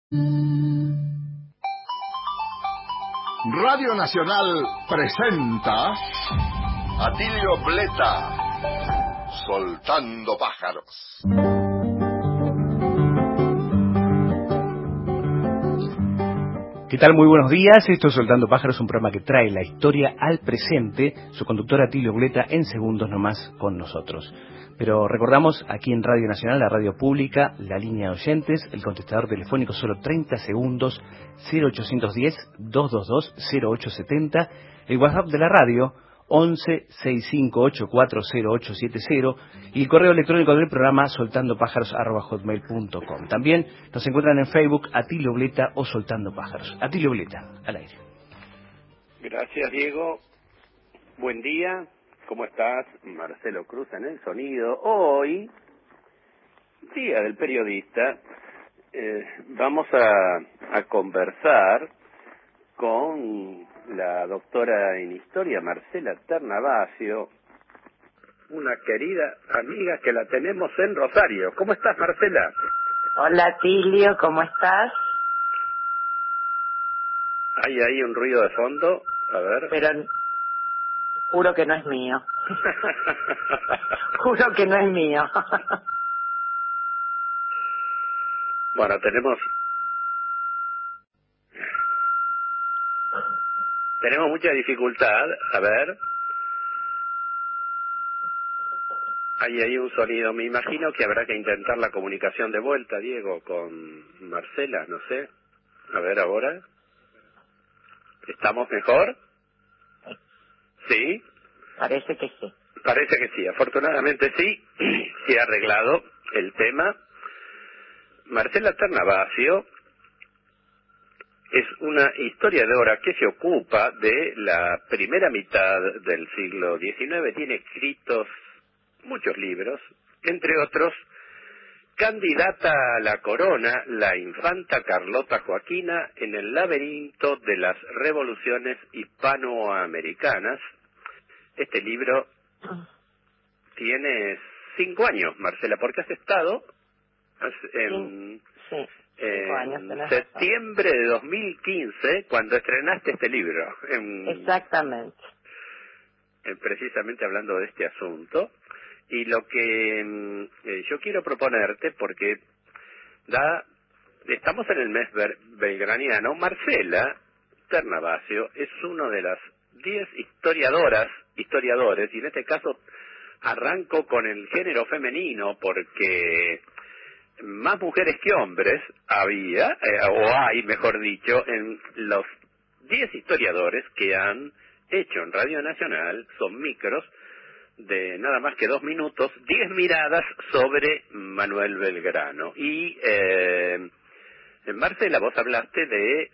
Radio Nacional presenta Atilio Bleta, Soltando Pájaros. ¿Qué tal? Muy buenos días. Esto es Soltando Pájaros, un programa que trae la historia al presente. Su conductor Atilio Bleta en segundos nomás con nosotros. Pero recordamos, aquí en Radio Nacional, la radio pública, la línea de oyentes, el contestador telefónico, solo 30 segundos, 0810-222-0870, el WhatsApp de la radio, 11-6584-0870, y el correo electrónico del programa, soltandopájaros@hotmail.com. También nos encuentran en Facebook, Atilio Bleta o Soltando Pájaros. Atilio Bleta, al aire. Gracias, Diego. Buen día. ¿Cómo estás? Marcelo Cruz en el sonido. Hoy, Día del Periodista, vamos a conversar con la doctora en Historia, Marcela Ternavasio, una querida amiga que la tenemos en Rosario. ¿Cómo estás, Marcela? Hola, Tilio, ¿cómo estás? Hay ahí un ruido de fondo, a ver. Pero juro que no es mío. Juro que no es mío. Bueno, tenemos mucha dificultad. A ver. Hay ahí un sonido. Me imagino que habrá que intentar la comunicación de vuelta, Diego, con Marcela, no sé. A ver ahora. ¿Estamos mejor? ¿Sí? Parece que sí. Parece que sí. Afortunadamente sí. Se ha arreglado el tema. Marcela Ternavasio es una historiadora que se ocupa de la primera mitad del siglo XIX. Tiene escritos muchos libros, entre otros, Candidata a la corona, la infanta Carlota Joaquina en el laberinto de las revoluciones hispanoamericanas. Este libro tiene 5 años, Marcela, porque has estado en septiembre de 2015, cuando estrenaste este libro. Exactamente. Precisamente hablando de este asunto. Y lo que yo quiero proponerte, porque estamos en el mes belgraniano, Marcela Ternavasio es uno de las 10 historiadores, y en este caso arranco con el género femenino, porque más mujeres que hombres había, o hay, mejor dicho, en los 10 historiadores que han hecho en Radio Nacional. Son micros de nada más que 2 minutos, 10 miradas sobre Manuel Belgrano. Y Marcela, vos hablaste de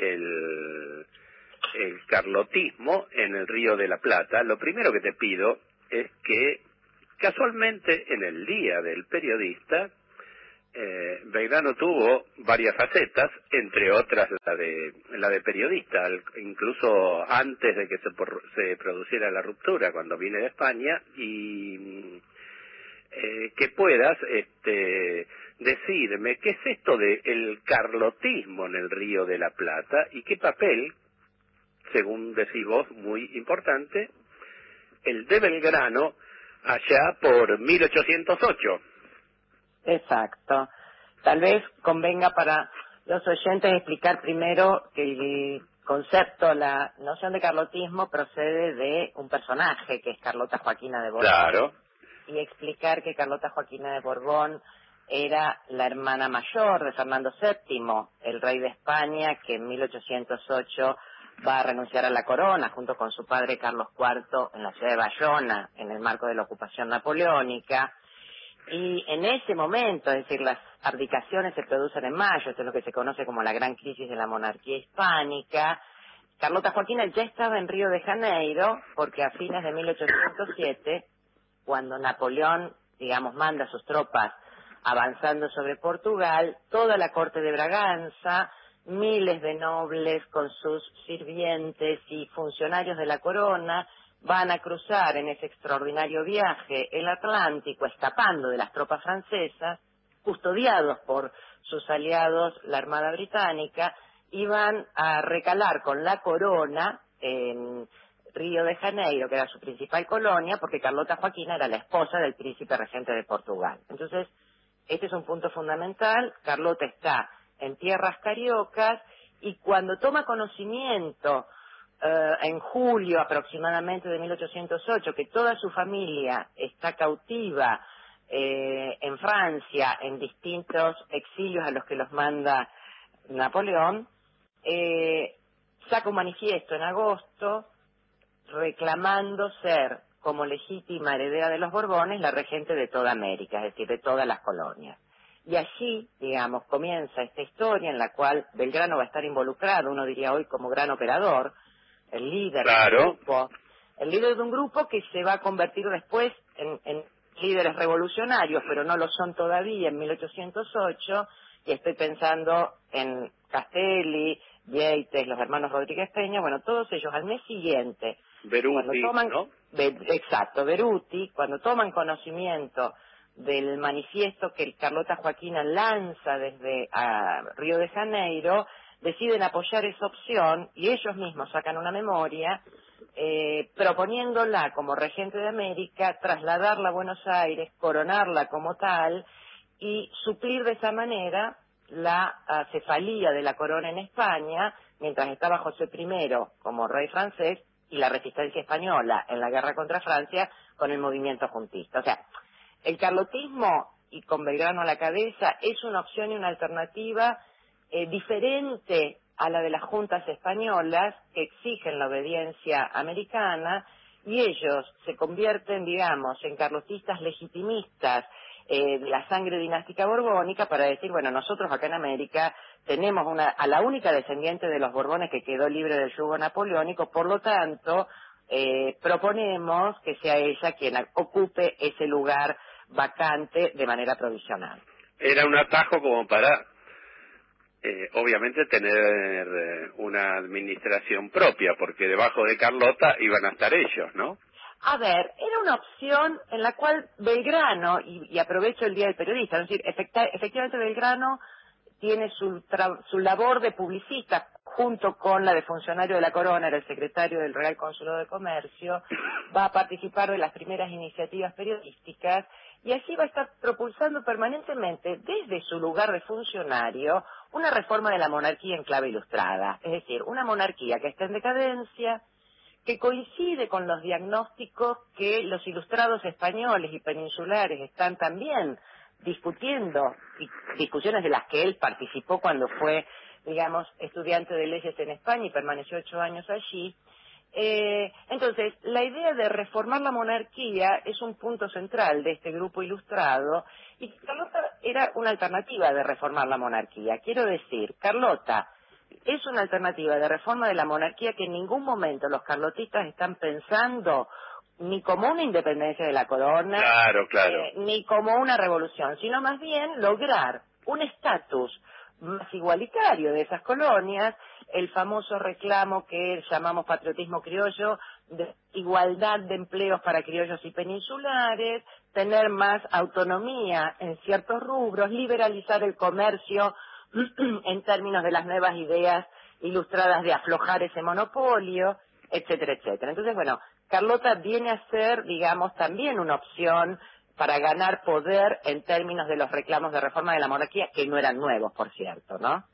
el carlotismo en el Río de la Plata. Lo primero que te pido es que casualmente en el Día del Periodista, Belgrano tuvo varias facetas, entre otras la de periodista, incluso antes de que se produciera la ruptura, cuando vine de España, y que puedas decirme qué es esto del carlotismo en el Río de la Plata y qué papel, según decís vos, muy importante, el de Belgrano allá por 1808. Exacto. Tal vez convenga para los oyentes explicar primero que el concepto, la noción de carlotismo procede de un personaje que es Carlota Joaquina de Borbón. Claro. Y explicar que Carlota Joaquina de Borbón era la hermana mayor de Fernando VII, el rey de España, que en 1808 va a renunciar a la corona junto con su padre Carlos IV en la ciudad de Bayona, en el marco de la ocupación napoleónica. Y en ese momento, es decir, las abdicaciones se producen en mayo, esto es lo que se conoce como la gran crisis de la monarquía hispánica. Carlota Joaquina ya estaba en Río de Janeiro, porque a fines de 1807, cuando Napoleón, manda sus tropas avanzando sobre Portugal, toda la corte de Braganza, miles de nobles con sus sirvientes y funcionarios de la corona, van a cruzar en ese extraordinario viaje el Atlántico, escapando de las tropas francesas, custodiados por sus aliados, la Armada Británica, iban a recalar con la corona en Río de Janeiro, que era su principal colonia, porque Carlota Joaquina era la esposa del príncipe regente de Portugal. Entonces, este es un punto fundamental. Carlota está en tierras cariocas y cuando toma conocimiento en julio aproximadamente de 1808 que toda su familia está cautiva en Francia, en distintos exilios a los que los manda Napoleón, saca un manifiesto en agosto reclamando ser, como legítima heredera de los Borbones, la regente de toda América, es decir, de todas las colonias. Y allí, digamos, comienza esta historia en la cual Belgrano va a estar involucrado, uno diría hoy como gran operador, el líder de un grupo que se va a convertir después en líderes revolucionarios, pero no lo son todavía en 1808, y estoy pensando en Castelli, Yates, los hermanos Rodríguez Peña, bueno, todos ellos al mes siguiente, Beruti, ¿no? Exacto, Beruti, cuando toman conocimiento del manifiesto que Carlota Joaquina lanza desde Río de Janeiro, deciden apoyar esa opción y ellos mismos sacan una memoria proponiéndola como regente de América, trasladarla a Buenos Aires, coronarla como tal y suplir de esa manera la cefalía de la corona en España, mientras estaba José I como rey francés y la resistencia española en la guerra contra Francia con el movimiento juntista. O sea, el carlotismo, y con Belgrano a la cabeza, es una opción y una alternativa diferente a la de las juntas españolas que exigen la obediencia americana, y ellos se convierten, digamos, en carlotistas legitimistas de la sangre dinástica borbónica para decir, bueno, nosotros acá en América tenemos a la única descendiente de los Borbones que quedó libre del yugo napoleónico, por lo tanto, proponemos que sea ella quien ocupe ese lugar vacante de manera provisional. Era un atajo como para, obviamente, tener una administración propia, porque debajo de Carlota iban a estar ellos, ¿no? A ver, era una opción en la cual Belgrano, y aprovecho el Día del Periodista, es decir, efectivamente Belgrano tiene su labor de publicista junto con la de funcionario de la corona, era el secretario del Real Consulado de Comercio, va a participar de las primeras iniciativas periodísticas y allí va a estar propulsando permanentemente desde su lugar de funcionario una reforma de la monarquía en clave ilustrada, es decir, una monarquía que está en decadencia, que coincide con los diagnósticos que los ilustrados españoles y peninsulares están también discutiendo, y discusiones de las que él participó cuando fue, digamos, estudiante de leyes en España y permaneció 8 años allí. Entonces, la idea de reformar la monarquía es un punto central de este grupo ilustrado, y Carlota era una alternativa de reformar la monarquía. Quiero decir, Carlota es una alternativa de reforma de la monarquía que en ningún momento los carlotistas están pensando ni como una independencia de la corona, claro. ni como una revolución, sino más bien lograr un estatus más igualitario de esas colonias, el famoso reclamo que llamamos patriotismo criollo, de igualdad de empleos para criollos y peninsulares, tener más autonomía en ciertos rubros, liberalizar el comercio en términos de las nuevas ideas ilustradas de aflojar ese monopolio, etcétera, etcétera. Entonces, bueno, Carlota viene a ser, digamos, también una opción para ganar poder en términos de los reclamos de reforma de la monarquía, que no eran nuevos, por cierto, ¿no?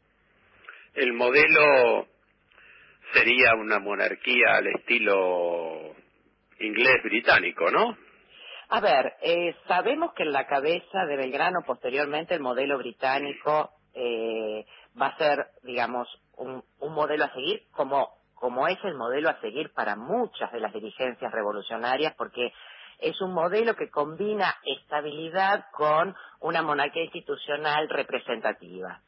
El modelo sería una monarquía al estilo inglés-británico, ¿no? A ver, sabemos que en la cabeza de Belgrano posteriormente el modelo británico va a ser, digamos, un modelo a seguir como es el modelo a seguir para muchas de las dirigencias revolucionarias, porque es un modelo que combina estabilidad con una monarquía institucional representativa.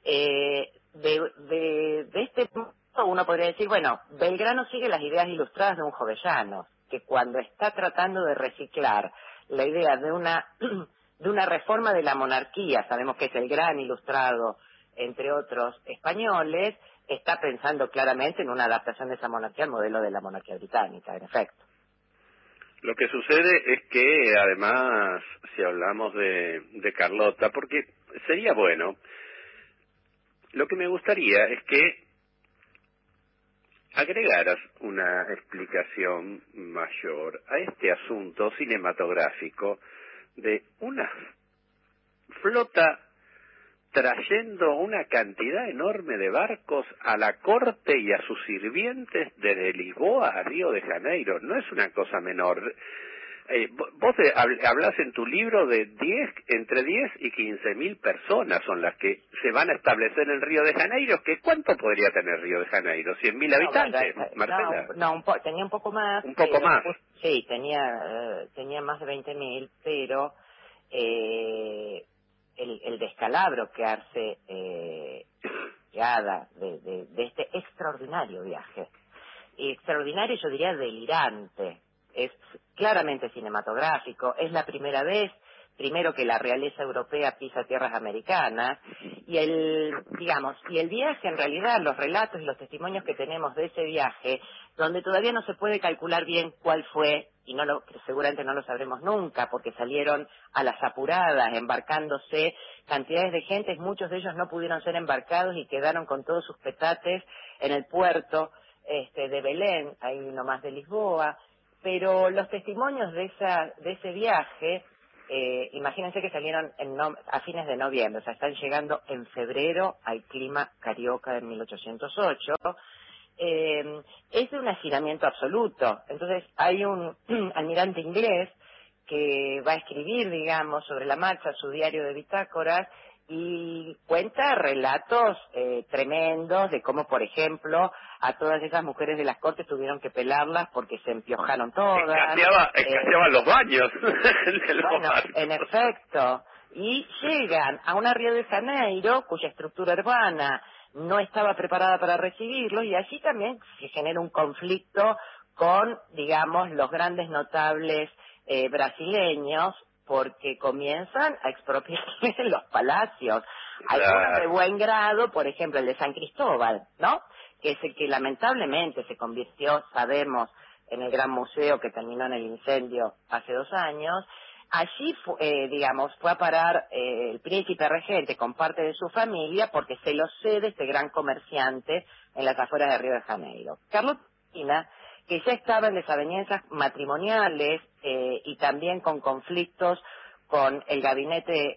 De este punto uno podría decir, bueno, Belgrano sigue las ideas ilustradas de un Jovellanos, que cuando está tratando de reciclar la idea de una reforma de la monarquía, sabemos que es el gran ilustrado, entre otros españoles, está pensando claramente en una adaptación de esa monarquía al modelo de la monarquía británica, en efecto. Lo que sucede es que, además, si hablamos de Carlota, porque sería bueno, lo que me gustaría es que agregaras una explicación mayor a este asunto cinematográfico de una flota trayendo una cantidad enorme de barcos a la corte y a sus sirvientes desde Lisboa a Río de Janeiro. No es una cosa menor. Vos hablás en tu libro de entre 10 y 15.000 personas son las que se van a establecer en Río de Janeiro. ¿Que cuánto podría tener Río de Janeiro? ¿100.000 habitantes, Marcela? Tenía un poco más. ¿Un poco más? Sí, tenía más de 20.000, pero el descalabro que hace Ada de este extraordinario viaje, y extraordinario, yo diría delirante, es claramente cinematográfico, es la primera vez, primero, que la realeza europea pisa tierras americanas, y el viaje, en realidad, los relatos y los testimonios que tenemos de ese viaje, donde todavía no se puede calcular bien cuál fue, y seguramente no lo sabremos nunca, porque salieron a las apuradas, embarcándose cantidades de gente, muchos de ellos no pudieron ser embarcados y quedaron con todos sus petates en el puerto de Belén, ahí nomás de Lisboa. Pero los testimonios de ese viaje, imagínense que salieron a fines de noviembre, o sea, están llegando en febrero al clima carioca de 1808, es de un hacinamiento absoluto. Entonces hay un almirante inglés que va a escribir, digamos, sobre la marcha su diario de bitácoras y cuenta relatos tremendos de cómo, por ejemplo, a todas esas mujeres de las cortes tuvieron que pelarlas porque se empiojaron todas. Escaseaban los baños. Bueno, en efecto. Y llegan a una Río de Janeiro cuya estructura urbana no estaba preparada para recibirlos, y allí también se genera un conflicto con, digamos, los grandes notables brasileños, porque comienzan a expropiar los palacios. Algunos de buen grado, por ejemplo el de San Cristóbal, ¿no?, que es el que lamentablemente se convirtió, sabemos, en el gran museo que terminó en el incendio hace 2 años. Allí, fue a parar el príncipe regente con parte de su familia porque se lo cede este gran comerciante en las afueras de Río de Janeiro. Carlota, que ya estaba en desavenencias matrimoniales y también con conflictos con el gabinete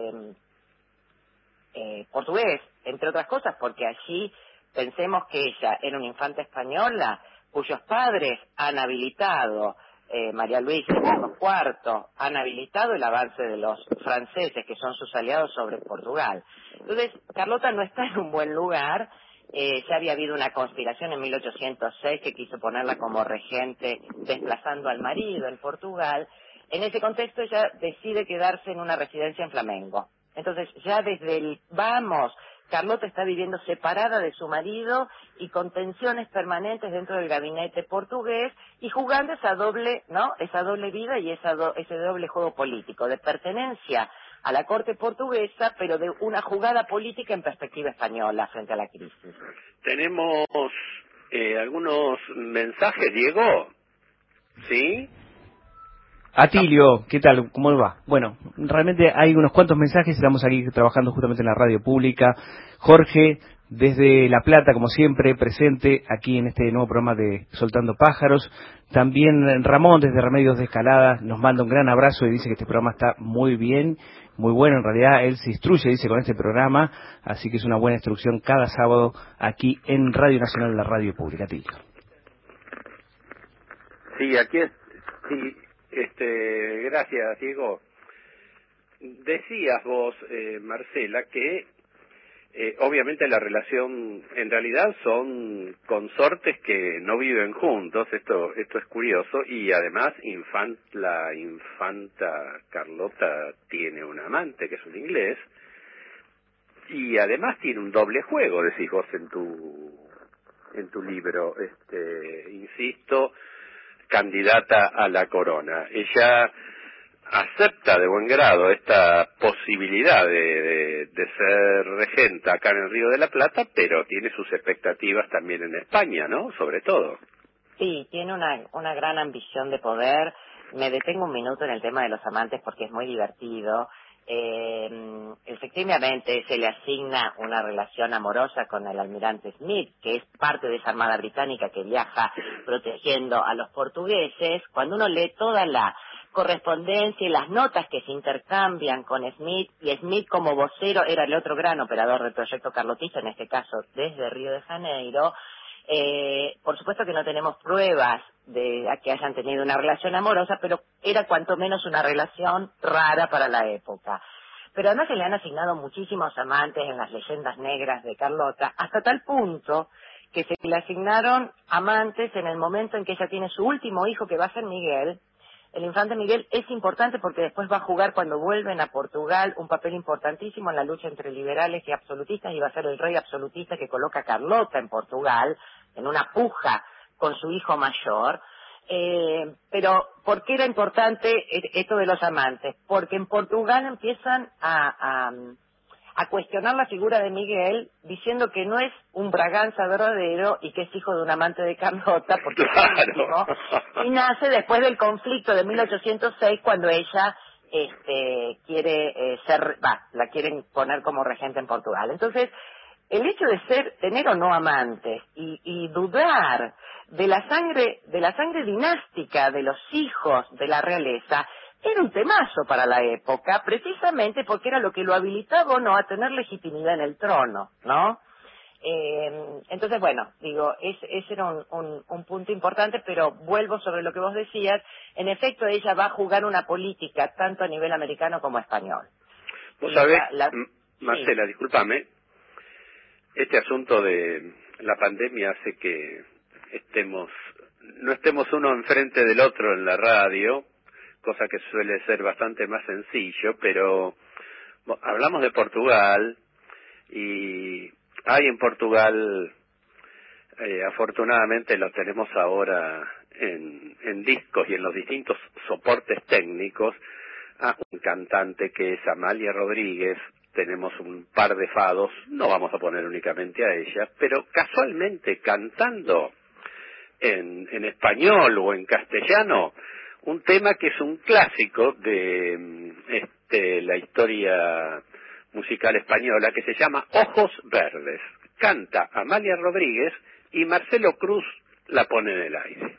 portugués, entre otras cosas, porque allí pensemos que ella era una infanta española cuyos padres han habilitado, María Luisa y Carlos IV, han habilitado el avance de los franceses, que son sus aliados, sobre Portugal. Entonces, Carlota no está en un buen lugar. Ya había habido una conspiración en 1806 que quiso ponerla como regente, desplazando al marido en Portugal. En ese contexto ella decide quedarse en una residencia en Flamengo. Entonces, ya desde el vamos, Carlota está viviendo separada de su marido y con tensiones permanentes dentro del gabinete portugués y jugando esa doble vida y ese doble juego político de pertenencia a la corte portuguesa, pero de una jugada política en perspectiva española frente a la crisis. Tenemos algunos mensajes, Diego. ¿Sí? Atilio, ¿qué tal? ¿Cómo va? Bueno, realmente hay unos cuantos mensajes, estamos aquí trabajando justamente en la radio pública. Jorge, desde La Plata, como siempre, presente aquí en este nuevo programa de Soltando Pájaros. También Ramón, desde Remedios de Escalada, nos manda un gran abrazo y dice que este programa está muy bien, muy bueno. En realidad, él se instruye, dice, con este programa, así que es una buena instrucción cada sábado aquí en Radio Nacional, la radio pública. Atilio. Sí, aquí es... Sí. Gracias, Diego. Decías vos, Marcela, que obviamente la relación, en realidad son consortes que no viven juntos, esto es curioso, y además la infanta Carlota tiene un amante que es un inglés, y además tiene un doble juego, decís vos en tu libro, insisto, candidata a la corona. Ella acepta de buen grado esta posibilidad de ser regenta acá en el Río de la Plata, pero tiene sus expectativas también en España, ¿no? Sobre todo. Sí, tiene una gran ambición de poder. me detengo un minuto en el tema de los amantes porque es muy divertido. Efectivamente se le asigna una relación amorosa con el almirante Smith, que es parte de esa armada británica que viaja protegiendo a los portugueses. Cuando uno lee toda la correspondencia y las notas que se intercambian con Smith, y Smith como vocero era el otro gran operador del proyecto carlotista, en este caso desde Río de Janeiro, por supuesto que no tenemos pruebas de que hayan tenido una relación amorosa, pero era cuanto menos una relación rara para la época. Pero además se le han asignado muchísimos amantes en las leyendas negras de Carlota, hasta tal punto que se le asignaron amantes en el momento en que ella tiene su último hijo, que va a ser Miguel. El infante Miguel es importante porque después va a jugar, cuando vuelven a Portugal, un papel importantísimo en la lucha entre liberales y absolutistas, y va a ser el rey absolutista que coloca a Carlota en Portugal, en una puja con su hijo mayor. Pero ¿por qué era importante esto de los amantes? Porque en Portugal empiezan a cuestionar la figura de Miguel, diciendo que no es un Braganza verdadero y que es hijo de un amante de Carlota, porque Claro. es íntimo, y nace después del conflicto de 1806, cuando ella quiere la quieren poner como regente en Portugal. Entonces, el hecho de tener o no amantes y dudar de la sangre dinástica de los hijos de la realeza era un temazo para la época, precisamente porque era lo que lo habilitaba o no a tener legitimidad en el trono, ¿no? Entonces, bueno, digo, ese era un punto importante, pero vuelvo sobre lo que vos decías. En efecto, ella va a jugar una política tanto a nivel americano como español. Vos sabés, Marcela, sí. discúlpame, este asunto de la pandemia hace que no estemos uno enfrente del otro en la radio, cosa que suele ser bastante más sencillo, pero hablamos de Portugal y hay en Portugal, afortunadamente lo tenemos ahora en discos y en los distintos soportes técnicos, a un cantante que es Amalia Rodríguez. Tenemos un par de fados, no vamos a poner únicamente a ella, pero casualmente cantando en español o en castellano, un tema que es un clásico de la historia musical española, que se llama Ojos Verdes. Canta Amalia Rodríguez y Marcelo Cruz la pone en el aire.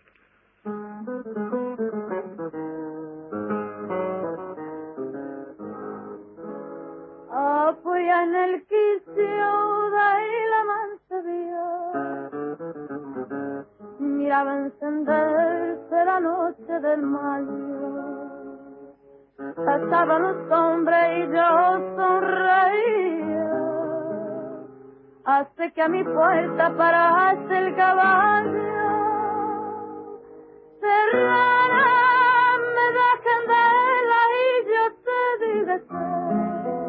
Apoya en el quicio de la mansa vía, miraba encenderse la noche del mayo. Pasaban los hombres y yo sonreía, hace que a mi puerta parase el caballo. Serrana, me da candela y yo te di deseo.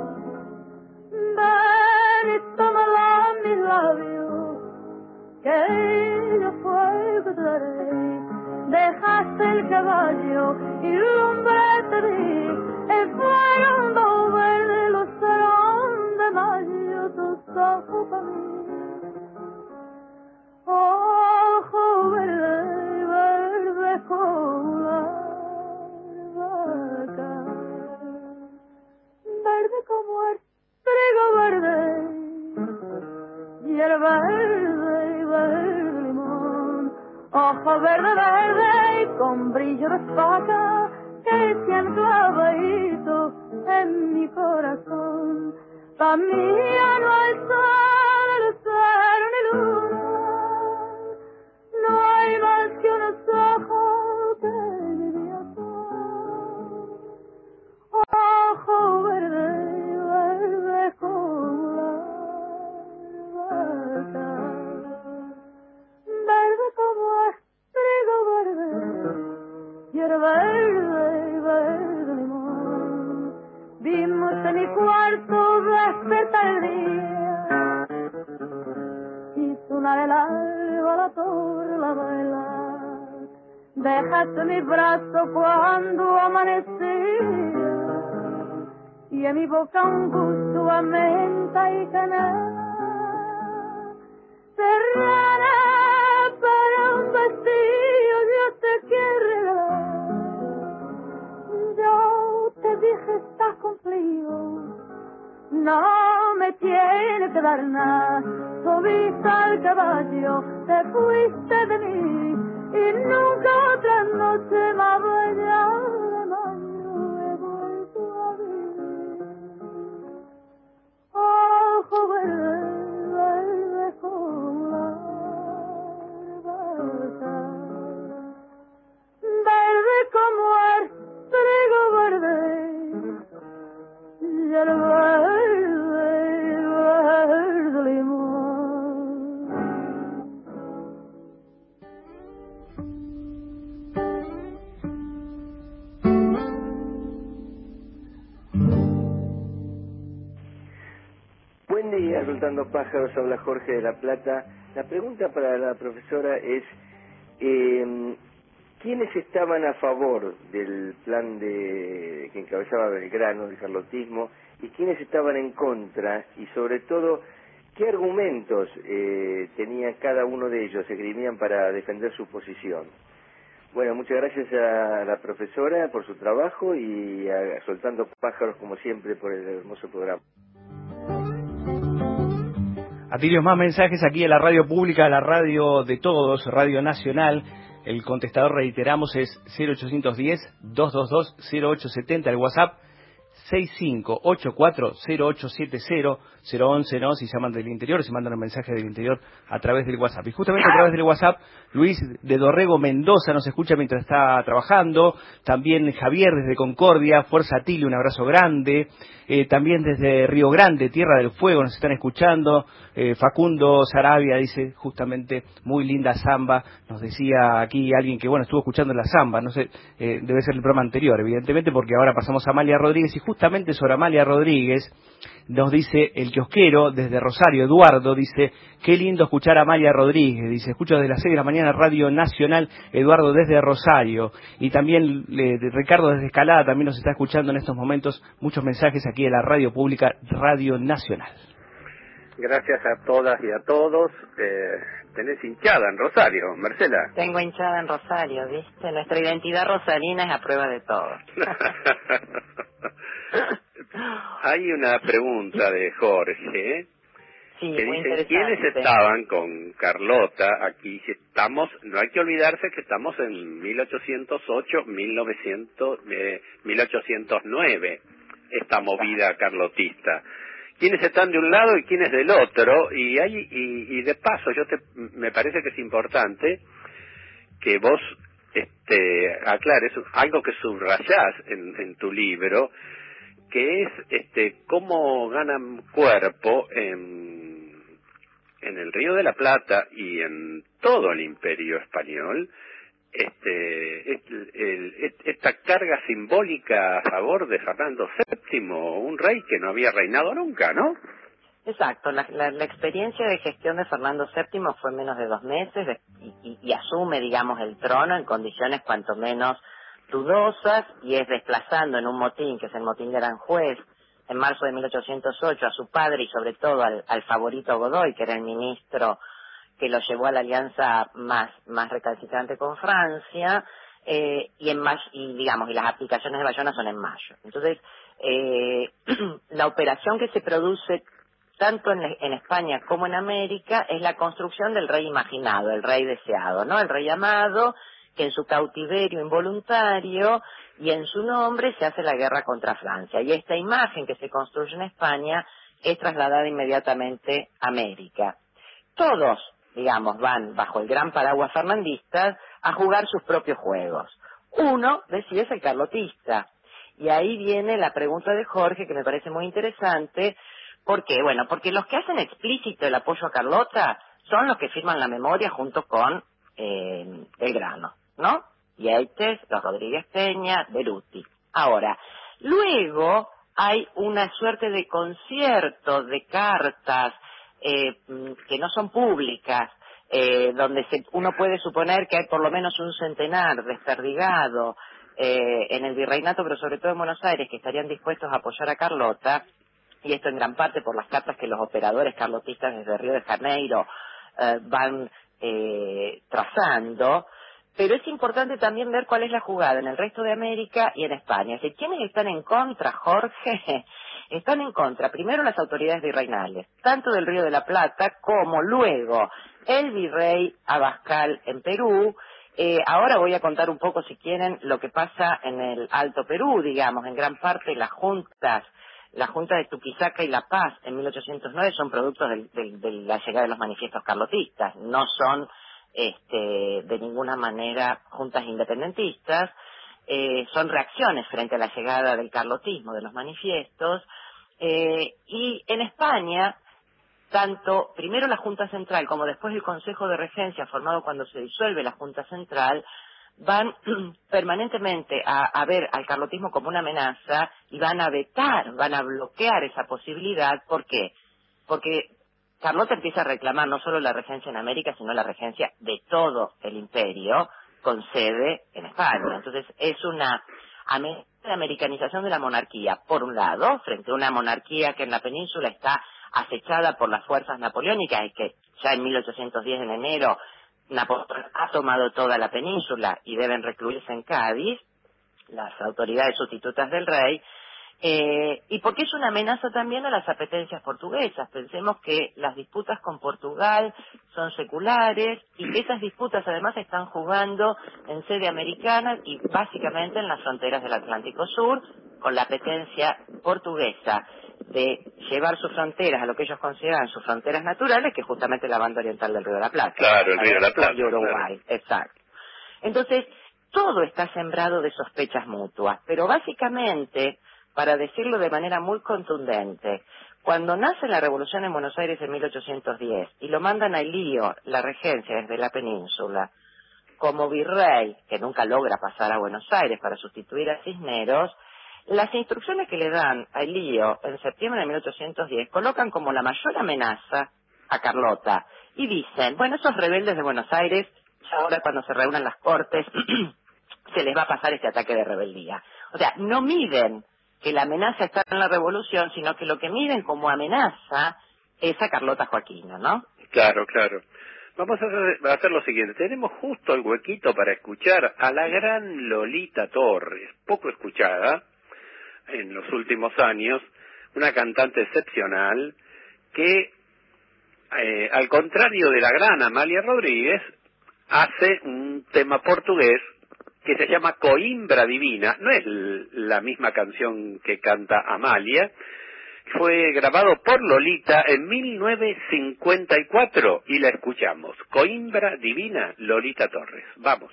Ven y tómala en mis labios, que yo fuego te daré. Dejaste el caballo y lumbre te di, el fuego verde, los serán de mayo, tus ojos para mí. Ojo verde, verde como la vaca, verde como el trigo verde, y el verde, verde limón. Ojo verde, verde y con brillo de espada que se han clavadito en mi corazón. Pa' mí ya no hay sol, lucero ni luna, no hay más que unos ojos que mi son. Ojo verde, verde como la vaca, verde como el trigo verde, y el verde, verde limón. Vimos en mi cuarto despertar el día y sonar el alba, la torre, la vela. Dejaste mi brazo cuando amanecía y en mi boca un gusto a menta y canela. Serrana, para un vestido yo te quiero regalar, el caballo, te fuiste de mí y nunca otra noche más bella de mayo he vuelto a vivir. Ojo verde, verde como la albahaca, verde como el trigo verde, y el verde limón. Buen día, Soltando Pájaros, habla Jorge de La Plata. La pregunta para la profesora es, ¿quiénes estaban a favor del plan que encabezaba Belgrano, del carlotismo, y quiénes estaban en contra? Y sobre todo, ¿qué argumentos tenía cada uno de ellos, esgrimían para defender su posición? Bueno, muchas gracias a la profesora por su trabajo y a Soltando Pájaros, como siempre, por el hermoso programa. Atilio, más mensajes aquí en la radio pública, la radio de todos, Radio Nacional. El contestador, reiteramos, es 0810-222-0870, el WhatsApp 65840870, 011, si llaman del interior, si mandan un mensaje del interior a través del WhatsApp. Y justamente a través del WhatsApp, Luis de Dorrego Mendoza nos escucha mientras está trabajando, también Javier desde Concordia, Fuerza Atilio, un abrazo grande, también desde Río Grande, Tierra del Fuego, nos están escuchando, Facundo Sarabia dice justamente, muy linda samba, nos decía aquí alguien que, bueno, estuvo escuchando la samba, no sé, debe ser el programa anterior, evidentemente, porque ahora pasamos a Amalia Rodríguez, y justamente sobre Amalia Rodríguez nos dice el kiosquero desde Rosario, Eduardo, dice, qué lindo escuchar a Amalia Rodríguez, dice, escucho desde las 6 de la mañana Radio Nacional, Eduardo desde Rosario, y también Ricardo desde Escalada también nos está escuchando en estos momentos, muchos mensajes aquí en la radio pública, Radio Nacional. Gracias a todas y a todos. Tenés hinchada en Rosario, Marcela. Tengo hinchada en Rosario, ¿viste? Nuestra identidad rosarina es a prueba de todo. Hay una pregunta de Jorge, Sí, que muy dice, interesante. ¿quiénes estaban con Carlota? Aquí estamos, no hay que olvidarse que estamos en 1809, esta movida carlotista. ¿Quiénes están de un lado y quiénes del otro? Y de paso, me parece que es importante que vos aclares algo que subrayás en tu libro, que es cómo ganan cuerpo en el Río de la Plata y en todo el Imperio Español esta carga simbólica a favor de Fernando VII, un rey que no había reinado nunca, ¿no? Exacto, la experiencia de gestión de Fernando VII fue menos de 2 meses y asume, digamos, el trono en condiciones cuanto menos dudosas, y es desplazando en un motín, que es el motín de Aranjuez, en marzo de 1808, a su padre y sobre todo al favorito Godoy, que era el ministro que lo llevó a la alianza más recalcitrante con Francia, y las aplicaciones de Bayona son en mayo. Entonces, la operación que se produce tanto en España como en América es la construcción del rey imaginado, el rey deseado, ¿no? El rey amado, que en su cautiverio involuntario y en su nombre se hace la guerra contra Francia. Y esta imagen que se construye en España es trasladada inmediatamente a América. Todos, digamos, van bajo el gran paraguas fernandista a jugar sus propios juegos. Uno de sí es el carlotista. Y ahí viene la pregunta de Jorge, que me parece muy interesante. ¿Por qué? Bueno, porque los que hacen explícito el apoyo a Carlota son los que firman la memoria junto con Belgrano, ¿no? Yates, los Rodríguez Peña, Beruti. Ahora, luego hay una suerte de concierto de cartas que no son públicas, donde uno puede suponer que hay por lo menos un centenar desperdigado en el virreinato, pero sobre todo en Buenos Aires, que estarían dispuestos a apoyar a Carlota, y esto en gran parte por las cartas que los operadores carlotistas desde Río de Janeiro van trazando. Pero es importante también ver cuál es la jugada en el resto de América y en España. ¿Quiénes están en contra, Jorge? están en contra, primero las autoridades virreinales, tanto del Río de la Plata como luego el virrey Abascal en Perú. Ahora voy a contar un poco, si quieren, lo que pasa en el Alto Perú, digamos, en gran parte las juntas. La Junta de Tuquisaca y La Paz en 1809 son productos de la llegada de los manifiestos carlotistas, no son de ninguna manera juntas independentistas, son reacciones frente a la llegada del carlotismo, de los manifiestos, y en España, tanto primero la Junta Central como después el Consejo de Regencia, formado cuando se disuelve la Junta Central, van permanentemente a ver al carlotismo como una amenaza y van a vetar, van a bloquear esa posibilidad. ¿Por qué? Porque Carlota empieza a reclamar no solo la regencia en América, sino la regencia de todo el imperio, con sede en España. Entonces es una amenaza de americanización de la monarquía, por un lado, frente a una monarquía que en la península está acechada por las fuerzas napoleónicas y que ya en 1810, en enero, Napoleón ha tomado toda la península y deben recluirse en Cádiz las autoridades sustitutas del rey, y porque es una amenaza también a las apetencias portuguesas. Pensemos que las disputas con Portugal son seculares y que esas disputas además están jugando en sede americana y básicamente en las fronteras del Atlántico Sur, con la apetencia portuguesa de llevar sus fronteras a lo que ellos consideran sus fronteras naturales, que es justamente la banda oriental del Río de la Plata. Claro, el Río de la Plata. Y Uruguay, claro. Exacto. Entonces, todo está sembrado de sospechas mutuas, pero básicamente, para decirlo de manera muy contundente, cuando nace la revolución en Buenos Aires en 1810 y lo mandan a Elío, la regencia desde la península, como virrey, que nunca logra pasar a Buenos Aires para sustituir a Cisneros, las instrucciones que le dan a Elío en septiembre de 1810 colocan como la mayor amenaza a Carlota y dicen, bueno, esos rebeldes de Buenos Aires, ahora cuando se reúnan las cortes, se les va a pasar este ataque de rebeldía. O sea, no miden que la amenaza está en la revolución, sino que lo que miden como amenaza es a Carlota Joaquina, ¿no? Claro, claro. Vamos a hacer lo siguiente. Tenemos justo el huequito para escuchar a la gran Lolita Torres, poco escuchada en los últimos años, una cantante excepcional que, al contrario de la gran Amalia Rodríguez, hace un tema portugués que se llama Coimbra Divina. No es la misma canción que canta Amalia. Fue grabado por Lolita en 1954 y la escuchamos. Coimbra Divina, Lolita Torres. Vamos.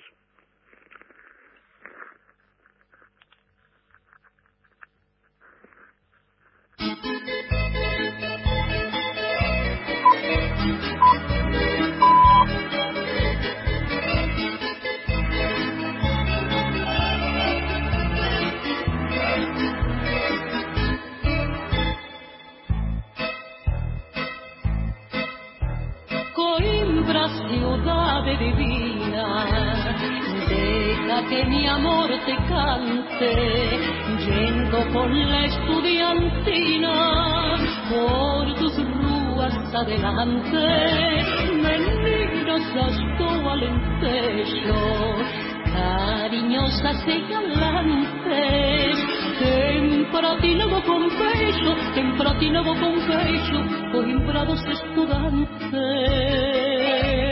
Coimbra, ciudad divina, deja que mi amor te cante, yendo por la estudiantina, por tus ruas adelante, meninas hasta Alentejo, cariñosas y galantes, tempratinavo con pecho, Coimbra dos estudantes.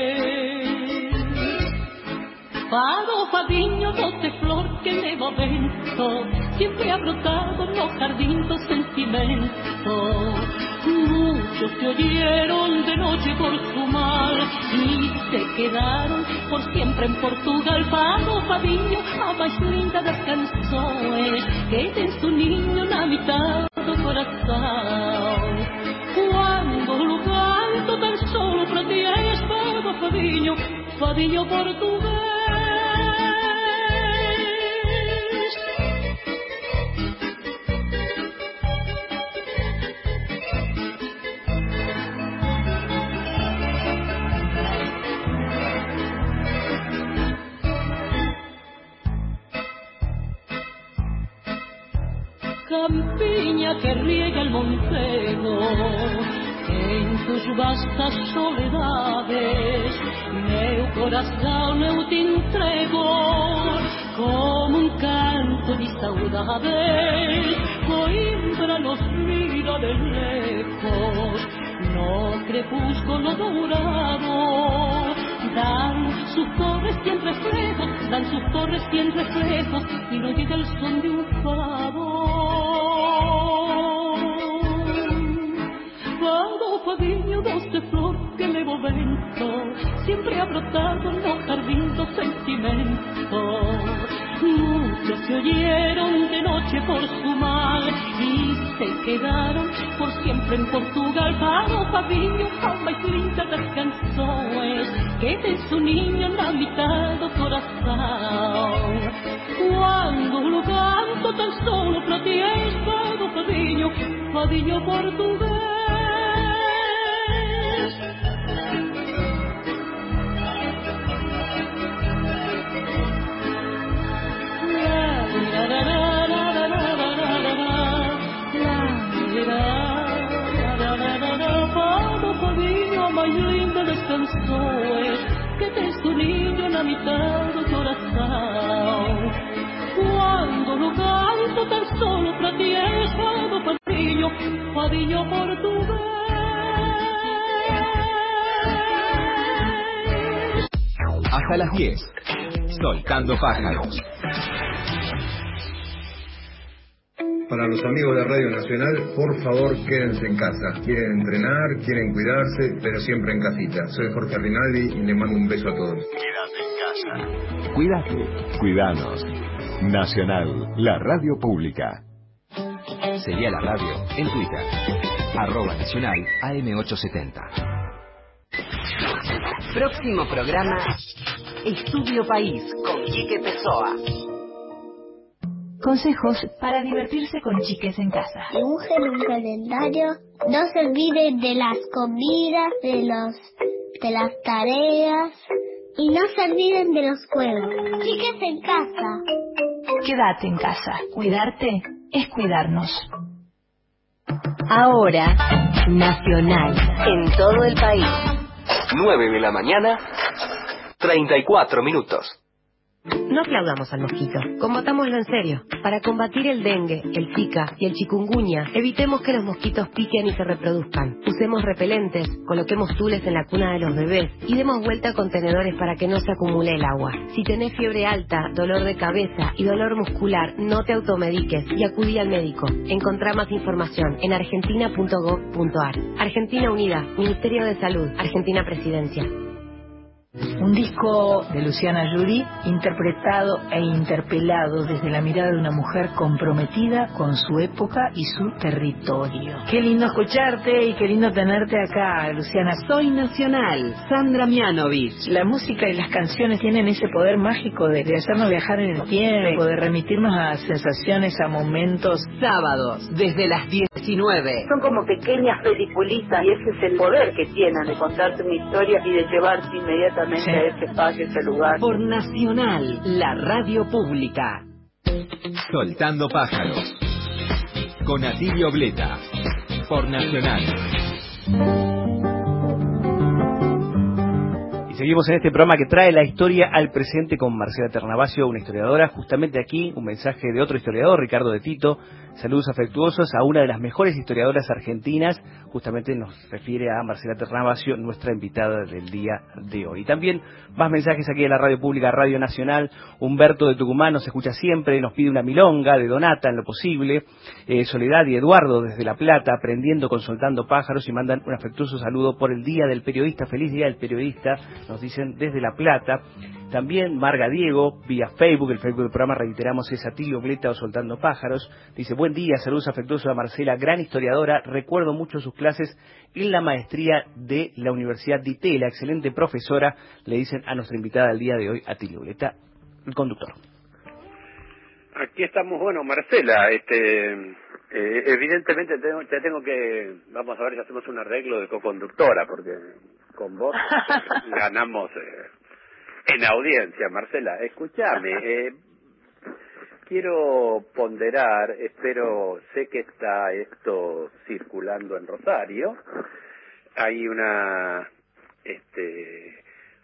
Fado, fadiño, doce flor que leva vento, siempre ha brotado no jardín do sentimento. Muchos te oyeron de noche por tu mar y se quedaron por siempre en Portugal. Fado, fadiño, a más linda das canções que ten su niño na mitad do coração. Cuando lo canto tan solo para ti es fado, fadiño, fadiño portugués. Campiña que riega el Montego, en tus vastas soledades, meu corazón eu te entrego, como un canto de saudades. Coimbra los mira de lejos, no crepúsculo dorado. Dan sus torres cien reflejos, dan sus torres cien reflejos, y no llega el son de un fado. Fado, fadiño, voz de flor que levo vento, siempre ha brotado en los jardines sentimientos. Muchos se oyeron de noche por su mal y se quedaron por siempre en Portugal. Fado, fadiño, más linda das canções que tem su niño en la mitad do corazón. Cuando lo canto tan solo platees, fado, fadiño portugués. Más linda das canções que tem su niño na mitad do coração. Quando lo canto tan solo pra ti es fado, fadinho portugués. Hasta las 10, Soltando Pájaros. Para los amigos de Radio Nacional, por favor, quédense en casa. Quieren entrenar, quieren cuidarse, pero siempre en casita. Soy Jorge Rinaldi y le mando un beso a todos. Quédate en casa. Cuídate, cuidanos. Nacional, la radio pública. Seguí a la radio en Twitter. @Nacional AM870. Próximo programa, Estudio País, con Quique Pessoa. Consejos para divertirse con chiques en casa. Dibujen un calendario. No se olviden de las comidas, de las tareas. Y no se olviden de los juegos. Chiques en casa. Quédate en casa. Cuidarte es cuidarnos. Ahora, Nacional, en todo el país. 9 de la mañana, 34 minutos. No aplaudamos al mosquito, combatámoslo en serio. Para combatir el dengue, el zika y el chikungunya, evitemos que los mosquitos piquen y se reproduzcan. Usemos repelentes, coloquemos tules en la cuna de los bebés y demos vuelta a contenedores para que no se acumule el agua. Si tenés fiebre alta, dolor de cabeza y dolor muscular, no te automediques y acudí al médico. Encontrá más información en argentina.gov.ar. Argentina Unida, Ministerio de Salud, Argentina Presidencia. Un disco de Luciana Yuri, interpretado e interpelado desde la mirada de una mujer comprometida con su época y su territorio. Qué lindo escucharte y qué lindo tenerte acá, Luciana. Soy Nacional, Sandra Mianovich. La música y las canciones tienen ese poder mágico de hacernos viajar en el tiempo, de remitirnos a sensaciones, a momentos. Sábados, desde las 19. Son como pequeñas peliculitas y ese es el poder que tienen de contarte una historia y de llevarte inmediatamente a ese espacio, ese lugar. Por Nacional, la radio pública. Soltando Pájaros. Con Atilio Bleta. Por Nacional. Y seguimos en este programa que trae la historia al presente con Marcela Ternavasio, una historiadora. Justamente aquí un mensaje de otro historiador, Ricardo de Tito. Saludos afectuosos a una de las mejores historiadoras argentinas. Justamente nos refiere a Marcela Ternavasio, nuestra invitada del día de hoy. Y también más mensajes aquí de la radio pública, Radio Nacional. Humberto de Tucumán nos escucha siempre, nos pide una milonga de Donata en lo posible. Soledad y Eduardo desde La Plata, aprendiendo con Soltando Pájaros, y mandan un afectuoso saludo por el Día del Periodista. Feliz Día del Periodista, nos dicen desde La Plata. También Marga Diego, vía Facebook, el Facebook del programa, reiteramos, es Atilio Bleta o Soltando Pájaros. Dice, buen día, saludos afectuosos a Marcela, gran historiadora, recuerdo mucho sus clases en la maestría de la Universidad de Itela, excelente profesora, le dicen a nuestra invitada del día de hoy, Atilio Bleta, el conductor. Aquí estamos, bueno, Marcela, evidentemente te tengo que, vamos a ver si hacemos un arreglo de coconductora, porque con vos ganamos en audiencia, Marcela. Escúchame, quiero ponderar, sé que está esto circulando en Rosario, hay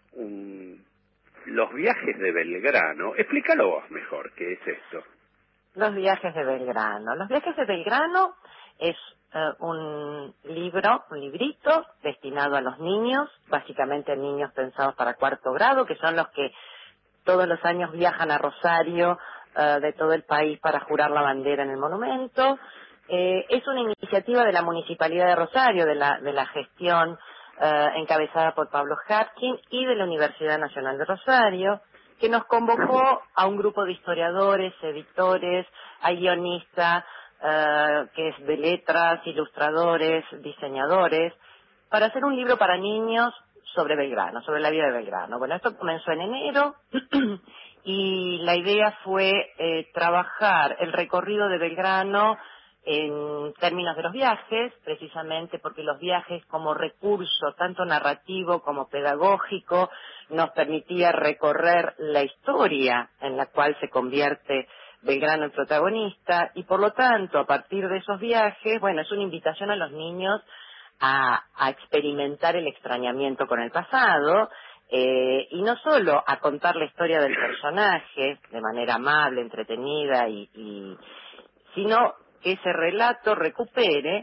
los viajes de Belgrano. Explícalo vos mejor, ¿qué es esto? Los viajes de Belgrano. Los viajes de Belgrano es un librito destinado a los niños, básicamente niños pensados para 4º grado, que son los que todos los años viajan a Rosario de todo el país para jurar la bandera en el monumento. Es una iniciativa de la Municipalidad de Rosario, de la gestión encabezada por Pablo Hapkin y de la Universidad Nacional de Rosario, que nos convocó a un grupo de historiadores, editores, hay guionistas, que es de letras, ilustradores, diseñadores, para hacer un libro para niños sobre Belgrano, sobre la vida de Belgrano. Bueno, esto comenzó en enero y la idea fue trabajar el recorrido de Belgrano en términos de los viajes, precisamente porque los viajes como recurso tanto narrativo como pedagógico nos permitía recorrer la historia en la cual se convierte Belgrano en protagonista, y por lo tanto a partir de esos viajes, bueno, es una invitación a los niños a experimentar el extrañamiento con el pasado, y no solo a contar la historia del personaje de manera amable, entretenida, sino que ese relato recupere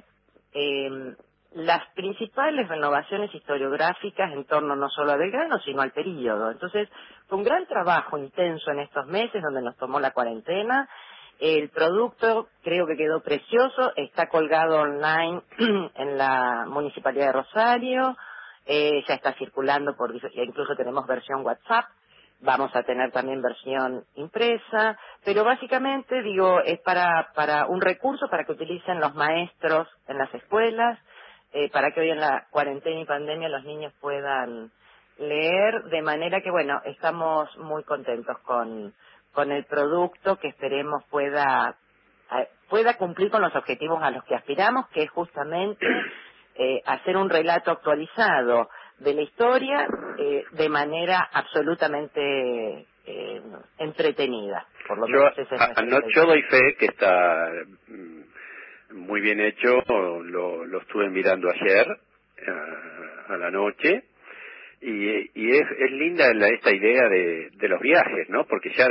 las principales renovaciones historiográficas en torno no solo a Belgrano, sino al período. Entonces, fue un gran trabajo intenso en estos meses donde nos tomó la cuarentena. El producto creo que quedó precioso, está colgado online en la Municipalidad de Rosario, ya está circulando, incluso tenemos versión WhatsApp. Vamos a tener también versión impresa, pero básicamente, digo, es para un recurso para que utilicen los maestros en las escuelas, para que hoy en la cuarentena y pandemia los niños puedan leer, de manera que, bueno, estamos muy contentos con el producto, que esperemos pueda cumplir con los objetivos a los que aspiramos, que es justamente hacer un relato actualizado de la historia de manera absolutamente entretenida. Por lo menos yo doy fe que está muy bien hecho, lo estuve mirando ayer a la noche, y es linda esta idea de los viajes, ¿no? Porque ya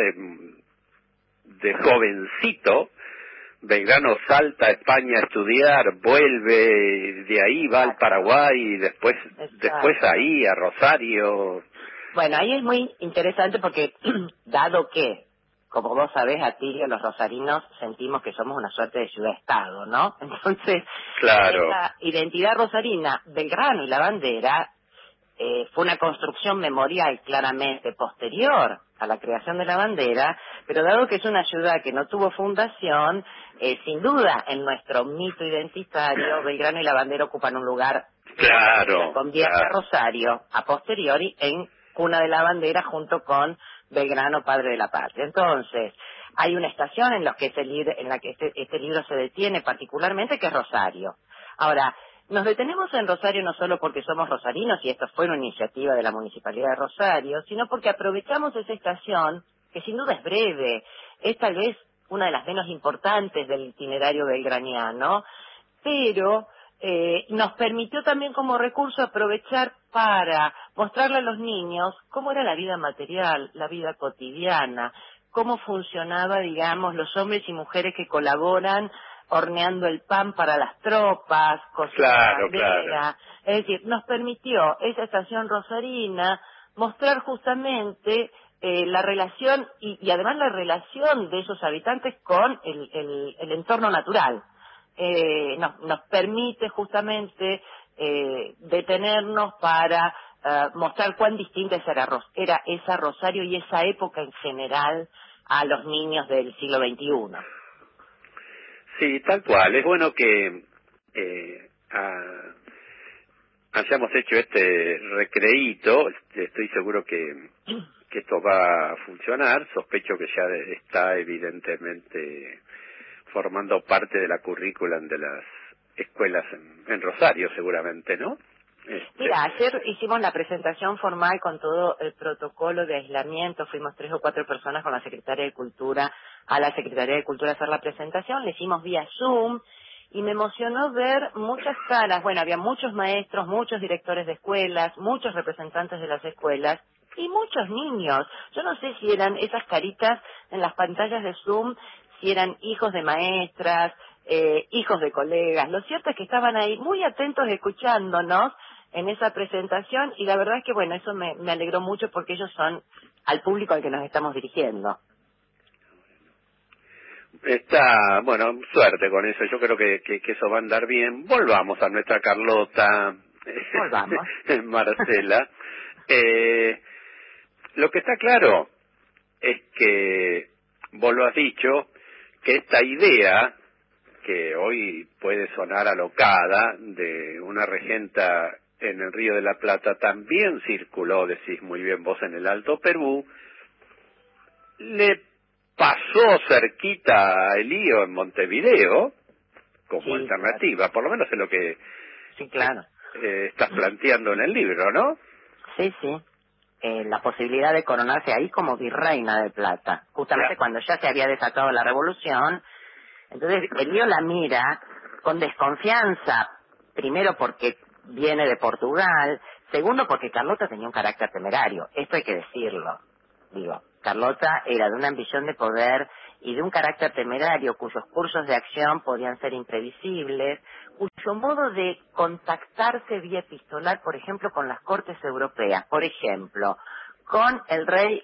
de jovencito Belgrano salta a España a estudiar, vuelve, de ahí va al Paraguay y después ahí a Rosario. Bueno, ahí es muy interesante porque dado que, como vos sabés, Atilio, los rosarinos sentimos que somos una suerte de ciudad-estado, ¿no? Entonces, claro, esa identidad rosarina, Belgrano y la bandera, fue una construcción memorial claramente posterior a la creación de la bandera, pero dado que es una ciudad que no tuvo fundación, sin duda en nuestro mito identitario, Belgrano y la bandera ocupan un lugar claro, que convierte a Rosario a posteriori en cuna de la bandera junto con Belgrano, padre de la patria. Entonces, hay una estación en la que este libro se detiene particularmente, que es Rosario. Ahora, nos detenemos en Rosario no solo porque somos rosarinos, y esto fue una iniciativa de la Municipalidad de Rosario, sino porque aprovechamos esa estación, que sin duda es breve, es tal vez una de las menos importantes del itinerario belgraniano, pero nos permitió también como recurso aprovechar para mostrarle a los niños cómo era la vida material, la vida cotidiana, cómo funcionaba, digamos, los hombres y mujeres que colaboran horneando el pan para las tropas, cocinando bandera. Es decir, nos permitió esa estación rosarina mostrar justamente la relación y además la relación de esos habitantes con el entorno natural. Nos permite justamente detenernos para mostrar cuán distinta era esa Rosario y esa época en general a los niños del siglo XXI. Sí, tal cual. Es bueno que hayamos hecho este recreíto. Estoy seguro que esto va a funcionar. Sospecho que ya está evidentemente formando parte de la currícula de las escuelas en Rosario, seguramente, ¿no? Mira, ayer hicimos la presentación formal con todo el protocolo de aislamiento, fuimos 3 o 4 personas con la Secretaria de Cultura, a la Secretaría de Cultura a hacer la presentación, le hicimos vía Zoom, y me emocionó ver muchas caras. Bueno, había muchos maestros, muchos directores de escuelas, muchos representantes de las escuelas, y muchos niños. Yo no sé si eran esas caritas en las pantallas de Zoom, si eran hijos de maestras, hijos de colegas. Lo cierto es que estaban ahí muy atentos escuchándonos en esa presentación y la verdad es que, bueno, eso me alegró mucho porque ellos son al público al que nos estamos dirigiendo. Está, bueno, suerte con eso. Yo creo que eso va a andar bien. Volvamos a nuestra Carlota. Volvamos. Marcela. Lo que está claro es que, vos lo has dicho, que esta idea, que hoy puede sonar alocada, de una regenta en el Río de la Plata, también circuló, decís muy bien vos, en el Alto Perú, le pasó cerquita a Elío en Montevideo como alternativa, claro. Por lo menos es lo que estás planteando en el libro, ¿no? Sí. La posibilidad de coronarse ahí como virreina de Plata, justamente cuando ya se había desatado la revolución. Entonces Elío la mira con desconfianza, primero porque viene de Portugal, segundo porque Carlota tenía un carácter temerario, esto hay que decirlo. Digo, Carlota era de una ambición de poder y de un carácter temerario cuyos cursos de acción podían ser imprevisibles, cuyo modo de contactarse vía epistolar, por ejemplo, con las cortes europeas, por ejemplo, con el rey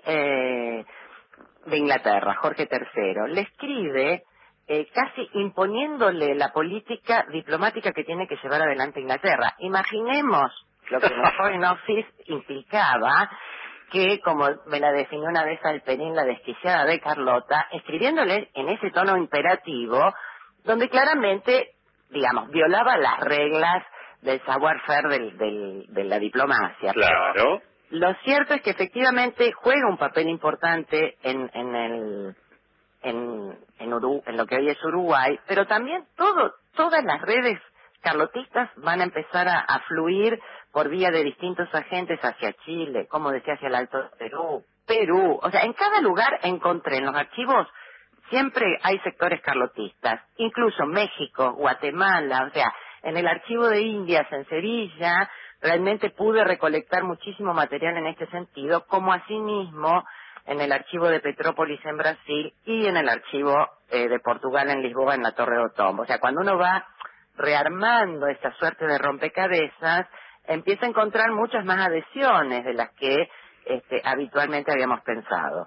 de Inglaterra, Jorge III, le escribe casi imponiéndole la política diplomática que tiene que llevar adelante Inglaterra. Imaginemos lo que el Foreign Office implicaba, que, como me la definió una vez Alperín, la desquiciada de Carlota, escribiéndole en ese tono imperativo, donde claramente, digamos, violaba las reglas del savoir-faire de la diplomacia. Claro. Pero lo cierto es que efectivamente juega un papel importante en lo que hoy es Uruguay, pero también todas las redes carlotistas van a empezar a fluir por vía de distintos agentes hacia Chile, como decía, hacia el Alto Perú. O sea, en cada lugar encontré en los archivos, siempre hay sectores carlotistas, incluso México, Guatemala, o sea, en el archivo de Indias en Sevilla, realmente pude recolectar muchísimo material en este sentido, como asimismo en el archivo de Petrópolis en Brasil y en el archivo de Portugal en Lisboa, en la Torre de Otombo. O sea, cuando uno va rearmando esta suerte de rompecabezas, empieza a encontrar muchas más adhesiones de las que habitualmente habíamos pensado.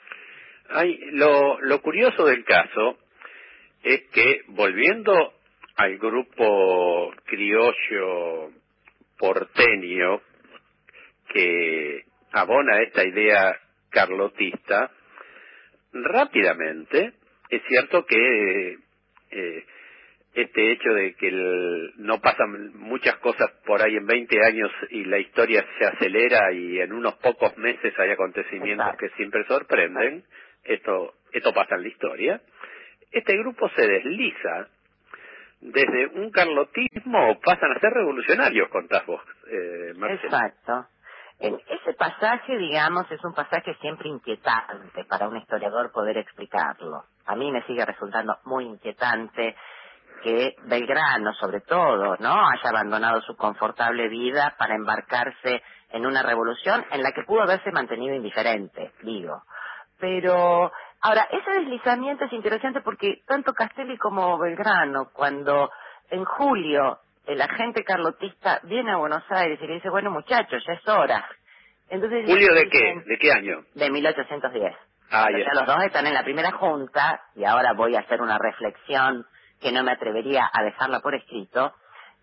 Lo curioso del caso es que, volviendo al grupo criollo porteño que abona esta idea carlotista, rápidamente es cierto que este hecho de que no pasan muchas cosas por ahí en 20 años y la historia se acelera y en unos pocos meses hay acontecimientos que siempre sorprenden, esto pasa en la historia. Este grupo se desliza desde un carlotismo, pasan a ser revolucionarios, contás vos, Marcelo. Exacto. En ese pasaje, digamos, es un pasaje siempre inquietante para un historiador poder explicarlo. A mí me sigue resultando muy inquietante que Belgrano, sobre todo, ¿no?, haya abandonado su confortable vida para embarcarse en una revolución en la que pudo haberse mantenido indiferente, digo. Pero, ahora, ese deslizamiento es interesante porque tanto Castelli como Belgrano, cuando en julio el agente carlotista viene a Buenos Aires y le dice, bueno, muchachos, ya es hora. Entonces, ¿Julio de qué? ¿De qué año? De 1810. Ah, o sea, los dos están en la primera junta, y ahora voy a hacer una reflexión que no me atrevería a dejarla por escrito.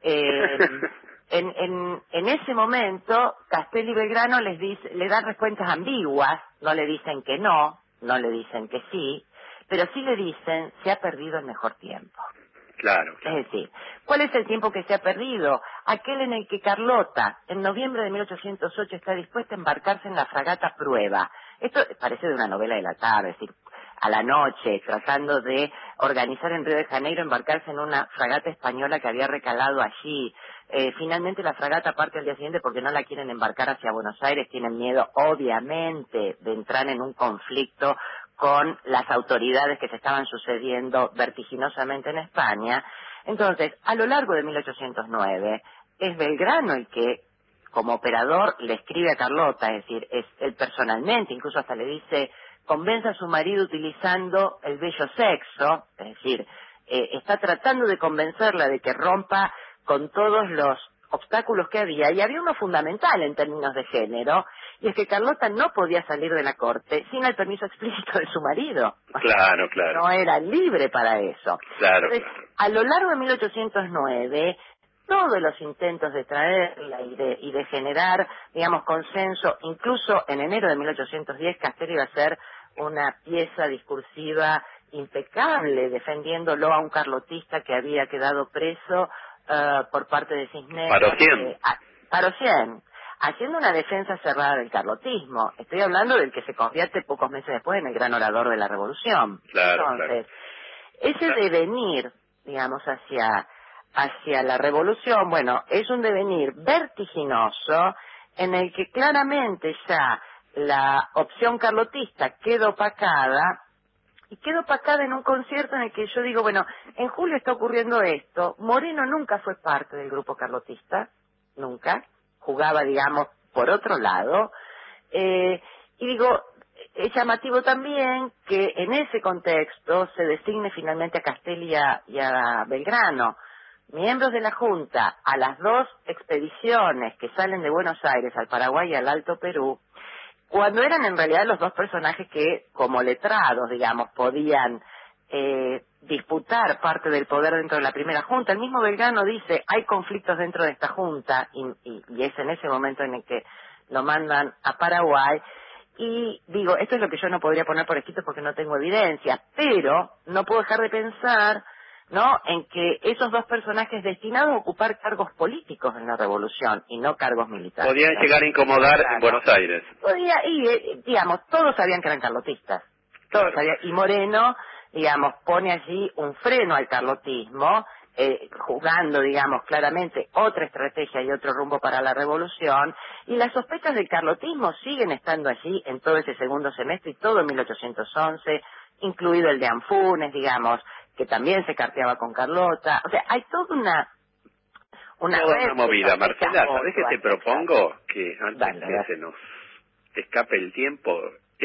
En ese momento, Castelli y Belgrano le dan respuestas ambiguas, no le dicen que no le dicen que sí, pero sí le dicen, se ha perdido el mejor tiempo. Claro. Es decir, ¿cuál es el tiempo que se ha perdido? Aquel en el que Carlota, en noviembre de 1808, está dispuesta a embarcarse en la fragata Prueba. Esto parece de una novela de la tarde, es decir, a la noche, tratando de organizar en Río de Janeiro, embarcarse en una fragata española que había recalado allí. Finalmente la fragata parte al día siguiente porque no la quieren embarcar hacia Buenos Aires, tienen miedo, obviamente, de entrar en un conflicto con las autoridades que se estaban sucediendo vertiginosamente en España. Entonces, a lo largo de 1809, es Belgrano el que, como operador, le escribe a Carlota, es decir, es él personalmente, incluso hasta le dice convence a su marido utilizando el bello sexo, es decir, está tratando de convencerla de que rompa con todos los obstáculos que había, y había uno fundamental en términos de género, y es que Carlota no podía salir de la corte sin el permiso explícito de su marido. Claro, claro. No era libre para eso. Claro, entonces, claro. A lo largo de 1809, todos los intentos de traerla y de generar, digamos, consenso, incluso en enero de 1810, Castelli iba a ser una pieza discursiva impecable, defendiéndolo a un carlotista que había quedado preso por parte de Cisneros. Parocién, haciendo una defensa cerrada del carlotismo. Estoy hablando del que se convierte pocos meses después en el gran orador de la Revolución. Claro, entonces, ese devenir, digamos, hacia la Revolución, bueno, es un devenir vertiginoso en el que claramente ya la opción carlotista queda opacada, y quedó opacada en un concierto en el que yo digo, bueno, en julio está ocurriendo esto. Moreno nunca fue parte del grupo carlotista, nunca. Jugaba, digamos, por otro lado. Y digo, es llamativo también que en ese contexto se designe finalmente a Castelli y a Belgrano, miembros de la Junta, a las dos expediciones que salen de Buenos Aires al Paraguay y al Alto Perú, cuando eran en realidad los dos personajes que, como letrados, digamos, podían disputar parte del poder dentro de la primera junta. El mismo Belgrano dice, hay conflictos dentro de esta junta, y es en ese momento en el que lo mandan a Paraguay. Y digo, esto es lo que yo no podría poner por escrito porque no tengo evidencia, pero no puedo dejar de pensar, ¿no?, en que esos dos personajes destinados a ocupar cargos políticos en la Revolución y no cargos militares. Podían llegar a incomodar en Buenos Aires. Digamos, todos sabían que eran carlotistas. Todos sabían, y Moreno, digamos, pone allí un freno al carlotismo, jugando, digamos, claramente otra estrategia y otro rumbo para la Revolución, y las sospechas del carlotismo siguen estando allí en todo ese segundo semestre y todo 1811, incluido el de Anfunes, digamos, que también se carteaba con Carlota. O sea, hay toda una movida. Marcela, ¿sabés qué te propongo? Que antes que se nos escape el tiempo,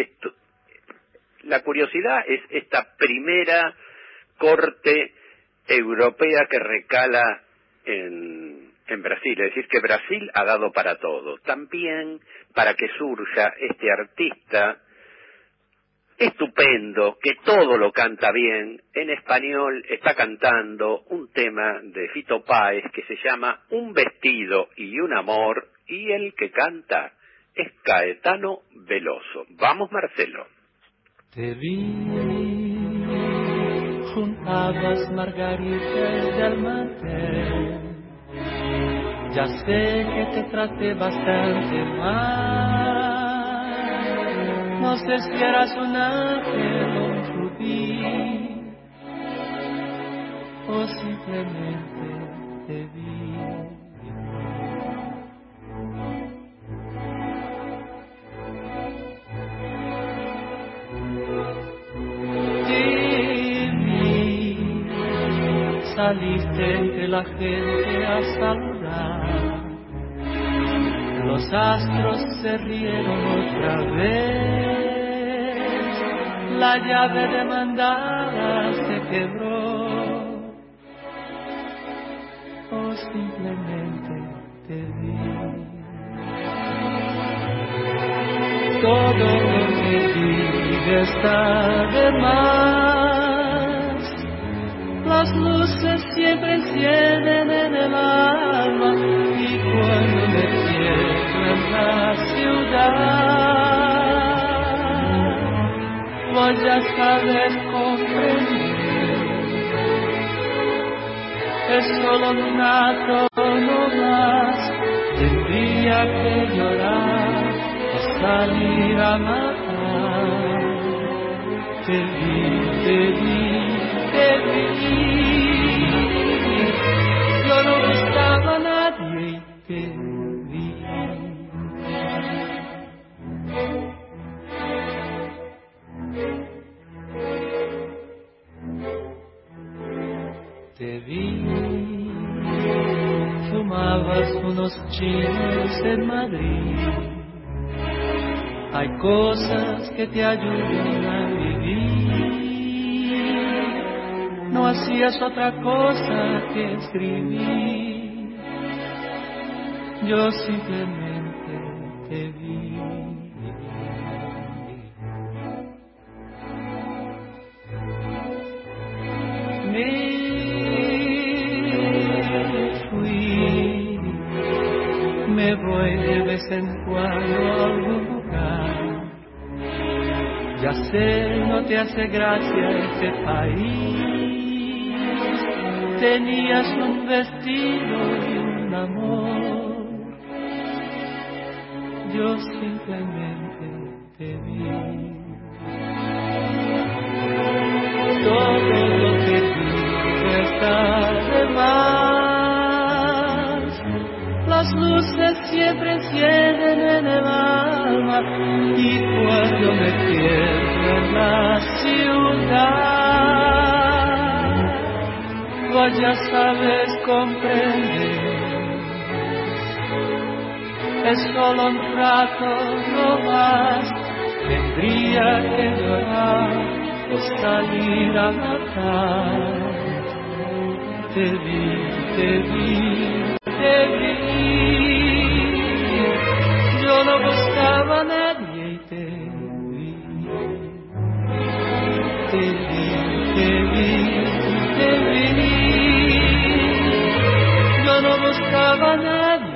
la curiosidad es esta primera corte europea que recala en Brasil, es decir, que Brasil ha dado para todo, también para que surja este artista estupendo, que todo lo canta bien, en español está cantando un tema de Fito Páez que se llama Un vestido y un amor, y el que canta es Caetano Veloso. Vamos, Marcelo. Te vi, juntabas margaritas de almacén, ya sé que te traté bastante mal. No sé si eras un ángel o un rubí, o simplemente te vi. Te vi, saliste entre la gente a saludar. Los astros se rieron otra vez, la llave de mandada se quebró, o simplemente te vi. Todo lo que diga está de más, las luces siempre encienden en el alma, y cuando me en la ciudad voy a saber comprender, es solo un acto no más, tendría que llorar o salir a matar. Te vi, yo no buscaba a nadie y te vi. Te vi, fumabas unos chinos en Madrid, hay cosas que te ayudan a vivir. No hacías otra cosa que escribir. Yo simplemente te vi. Me fui, me voy de vez en cuando a algún lugar. Ya sé, no te hace gracia este país. Tenías un vestido y un amor. Yo simplemente te vi. Todo lo que digo está de más. Las luces siempre encienden en el alma y cuando me pierdo en la ciudad, vos ya sabes comprender. Es solo un rato no más, tendría que llorar o salir a matar. Te vi, te vi, te vi. Yo no buscaba a nadie y te vi. Te vi, te vi, te vi. Yo no buscaba a nadie.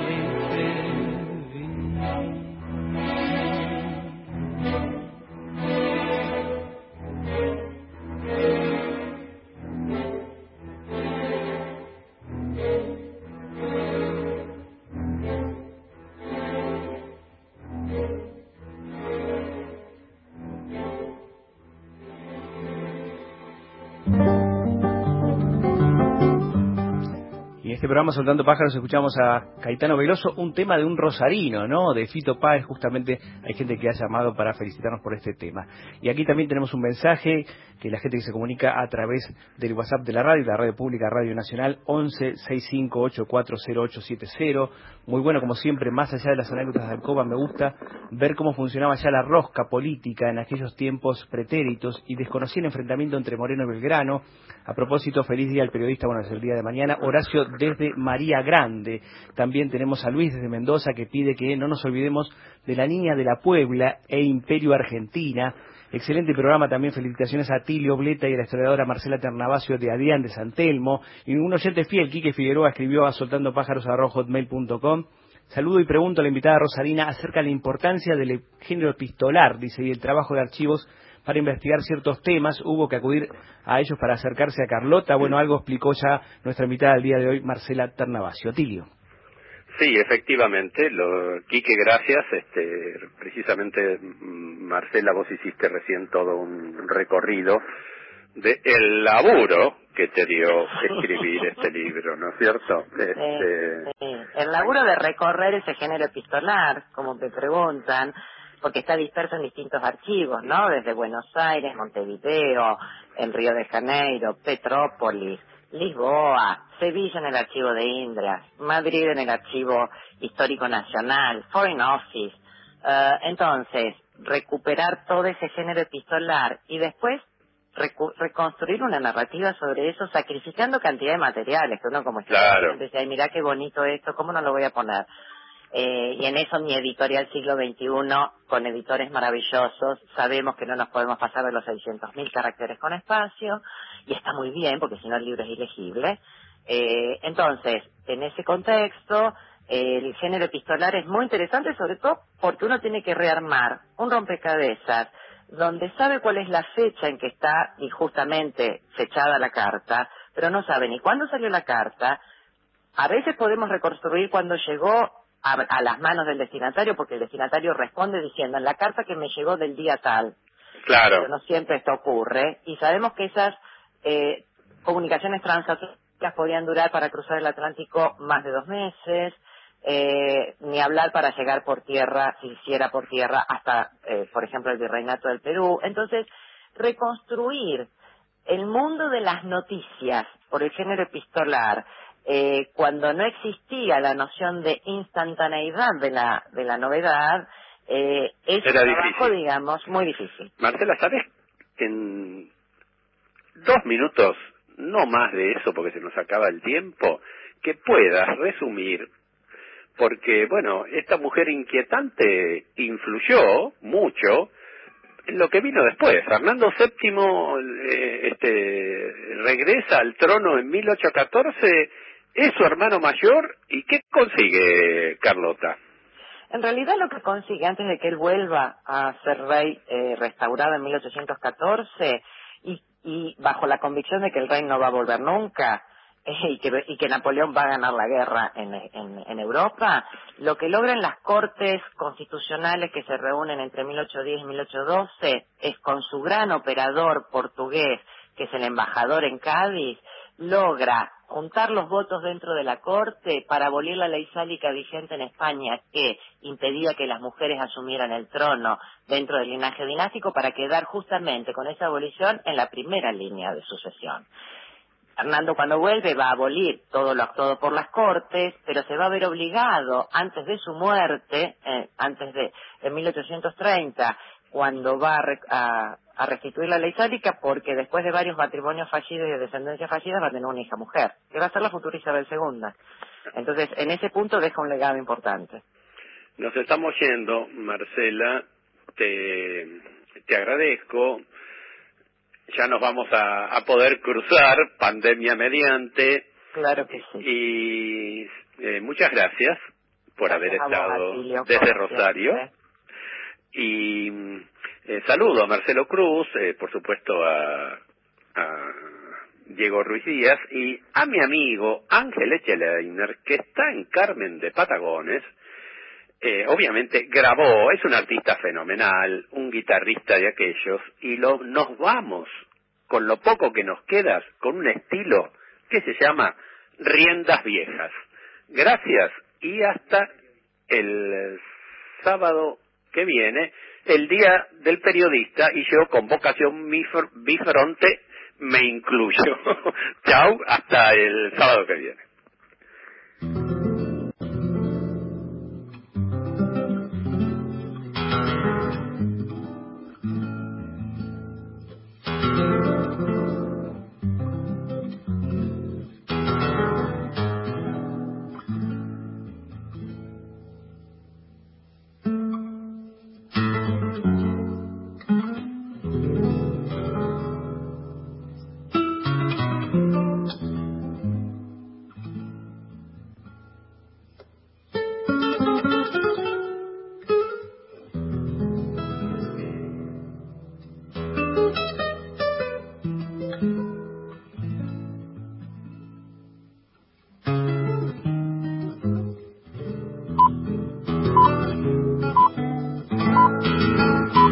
En este programa Soltando Pájaros escuchamos a Caetano Veloso, un tema de un rosarino, ¿no? De Fito Páez, justamente hay gente que ha llamado para felicitarnos por este tema. Y aquí también tenemos un mensaje que la gente que se comunica a través del WhatsApp de la radio pública, Radio Nacional, 11-65840870. Muy bueno, como siempre, más allá de las anécdotas de Alcoba, me gusta ver cómo funcionaba ya la rosca política en aquellos tiempos pretéritos y desconocí el enfrentamiento entre Moreno y Belgrano. A propósito, feliz día al periodista, bueno, es el día de mañana. Horacio desde María Grande. También tenemos a Luis desde Mendoza, que pide que no nos olvidemos de La Niña de la Puebla e Imperio Argentina. Excelente programa también, felicitaciones a Tilio Bleta y a la historiadora Marcela Ternavasio de Adrián de San Telmo. Y un oyente fiel, Quique Figueroa, escribió a soltandopájaros@hotmail.com. Saludo y pregunto a la invitada Rosarina acerca de la importancia del género epistolar, dice, y el trabajo de archivos para investigar ciertos temas. Hubo que acudir a ellos para acercarse a Carlota. Bueno, algo explicó ya nuestra invitada del día de hoy, Marcela Ternavasio. Tilio. Sí, efectivamente, Quique, gracias. Precisamente, Marcela, vos hiciste recién todo un recorrido de el laburo que te dio escribir este libro, ¿no es cierto? El laburo de recorrer ese género epistolar, como te preguntan, porque está disperso en distintos archivos, ¿no? Desde Buenos Aires, Montevideo, en Río de Janeiro, Petrópolis, Lisboa, Sevilla en el archivo de Indras, Madrid en el archivo histórico nacional, Foreign Office. Entonces, recuperar todo ese género epistolar y después reconstruir una narrativa sobre eso, sacrificando cantidad de materiales, que uno como claro, dice, ay, mirá qué bonito esto, ¿cómo no lo voy a poner? Y en eso mi editorial Siglo XXI, con editores maravillosos, sabemos que no nos podemos pasar de los 600.000 caracteres con espacio, y está muy bien, porque si no el libro es ilegible. Entonces, en ese contexto, el género epistolar es muy interesante, sobre todo porque uno tiene que rearmar un rompecabezas, donde sabe cuál es la fecha en que está injustamente fechada la carta, pero no sabe ni cuándo salió la carta. A veces podemos reconstruir cuándo llegó a las manos del destinatario, porque el destinatario responde diciendo, en la carta que me llegó del día tal. Claro. Pero no siempre esto ocurre, y sabemos que esas comunicaciones transatlánticas podían durar para cruzar el Atlántico más de 2 meses, ni hablar para llegar por tierra, si hiciera por tierra, hasta, por ejemplo, el Virreinato del Perú. Entonces, reconstruir el mundo de las noticias por el género epistolar, cuando no existía la noción de instantaneidad de la novedad, es un trabajo, digamos, muy difícil. Marcela, ¿sabes? En 2 minutos, no más de eso porque se nos acaba el tiempo, que puedas resumir, porque, bueno, esta mujer inquietante influyó mucho en lo que vino después. Fernando VII regresa al trono en 1814, es su hermano mayor, ¿y qué consigue Carlota? En realidad lo que consigue antes de que él vuelva a ser rey restaurado en 1814 y bajo la convicción de que el rey no va a volver nunca y que Napoleón va a ganar la guerra en Europa, lo que logran las cortes constitucionales que se reúnen entre 1810 y 1812 es con su gran operador portugués, que es el embajador en Cádiz, logra juntar los votos dentro de la corte para abolir la ley sálica vigente en España que impedía que las mujeres asumieran el trono dentro del linaje dinástico, para quedar justamente con esa abolición en la primera línea de sucesión. Fernando, cuando vuelve, va a abolir todo lo actuado por las cortes, pero se va a ver obligado antes de su muerte, en 1830, cuando va a restituir la ley sálica, porque después de varios matrimonios fallidos y de descendencia fallida va a tener una hija mujer, que va a ser la futura Isabel II. Entonces, en ese punto deja un legado importante. Nos estamos yendo, Marcela, te agradezco. Ya nos vamos a poder cruzar, pandemia mediante. Claro que sí. Y muchas gracias por haber estado desde Rosario. Y saludo a Marcelo Cruz, por supuesto a Diego Ruiz Díaz y a mi amigo Ángel Echeleiner, que está en Carmen de Patagones. Obviamente grabó, es un artista fenomenal, un guitarrista de aquellos, y nos vamos, con lo poco que nos queda, con un estilo que se llama Riendas Viejas. Gracias y hasta el sábado que viene, el Día del Periodista, y yo con vocación bifronte me incluyo. Chau, hasta el sábado que viene.